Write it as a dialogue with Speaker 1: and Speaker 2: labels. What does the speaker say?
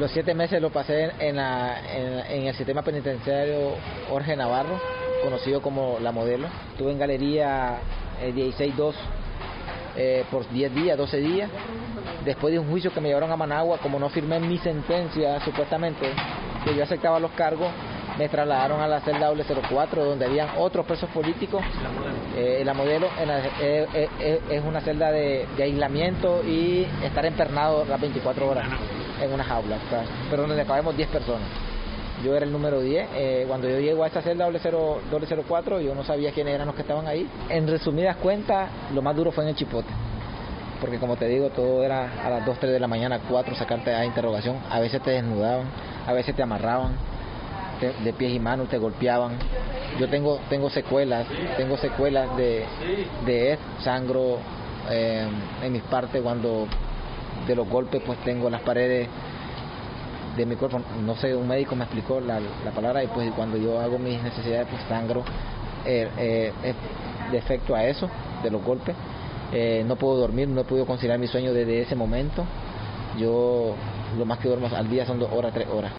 Speaker 1: Los 7 meses lo pasé en el sistema penitenciario Jorge Navarro, conocido como La Modelo. Estuve en galería 16-2 por 10 días, 12 días. Después de un juicio que me llevaron a Managua, como no firmé mi sentencia, supuestamente, que yo aceptaba los cargos, me trasladaron a la celda W04, donde habían otros presos políticos. La Modelo es una celda de aislamiento y estar empernado las 24 horas en una jaula, pero donde cabemos 10 personas. Yo era el número 10. Cuando yo llego a esta celda W04, yo no sabía quiénes eran los que estaban ahí. En resumidas cuentas, lo más duro fue en el chipote, porque como te digo, todo era a las 2, 3 de la mañana, 4, sacarte a interrogación. A veces te desnudaban, a veces te amarraban de pies y manos, te golpeaban. Yo tengo secuelas de sangro en mis partes cuando de los golpes, pues tengo las paredes de mi cuerpo, no sé, un médico me explicó la palabra, y pues cuando yo hago mis necesidades, pues sangro de efecto a eso, de los golpes. No puedo dormir, no he podido conciliar mi sueño desde ese momento. Yo lo más que duermo al día son 2 horas, 3 horas.